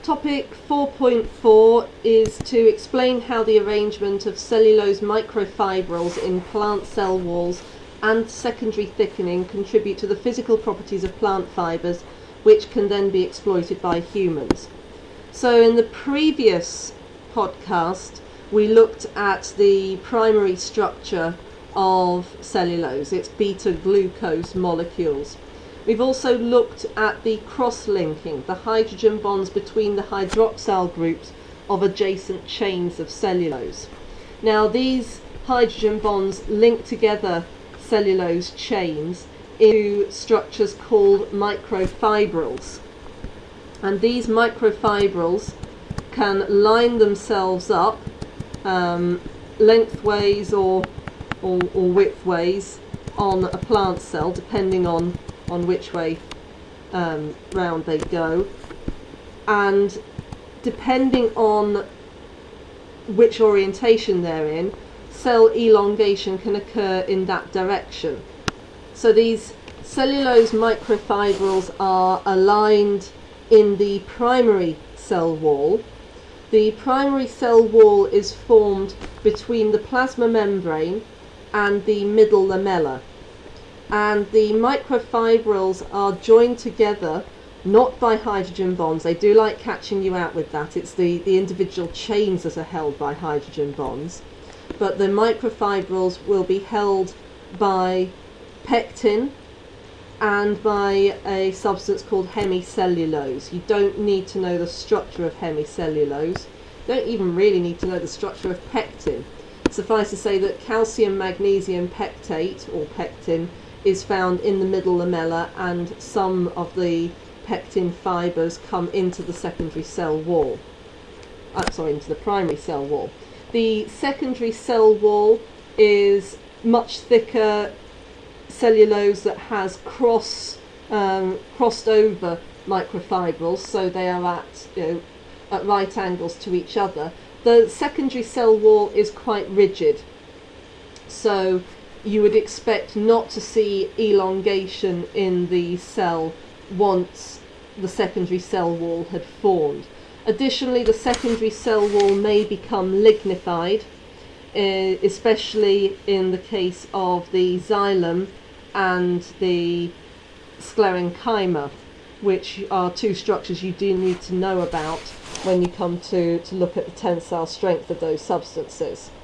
Topic 4.4 is to explain how the arrangement of cellulose microfibrils in plant cell walls and secondary thickening contribute to the physical properties of plant fibres, which can then be exploited by humans. So in the previous podcast we looked at the primary structure of cellulose, its beta-glucose molecules. We've also looked at the cross-linking, the hydrogen bonds between the hydroxyl groups of adjacent chains of cellulose. Now these hydrogen bonds link together cellulose chains into structures called microfibrils. And these microfibrils can line themselves up lengthways or widthways on a plant cell, depending on which way round they go, and depending on which orientation they're in, cell elongation can occur in that direction. So these cellulose microfibrils are aligned in the primary cell wall. The primary cell wall is formed between the plasma membrane and the middle lamella. And the microfibrils are joined together not by hydrogen bonds. They do like catching you out with that. It's the individual chains that are held by hydrogen bonds. But the microfibrils will be held by pectin and by a substance called hemicellulose. You don't need to know the structure of hemicellulose. You don't even really need to know the structure of pectin. Suffice to say that calcium magnesium pectate, or pectin, is found in the middle lamella, and some of the pectin fibres come into the secondary cell wall. Into the primary cell wall. The secondary cell wall is much thicker cellulose that has crossed over microfibrils, so they are at right angles to each other. The secondary cell wall is quite rigid, so you would expect not to see elongation in the cell once the secondary cell wall had formed. Additionally, the secondary cell wall may become lignified, especially in the case of the xylem and the sclerenchyma, which are two structures you do need to know about when you come to look at the tensile strength of those substances.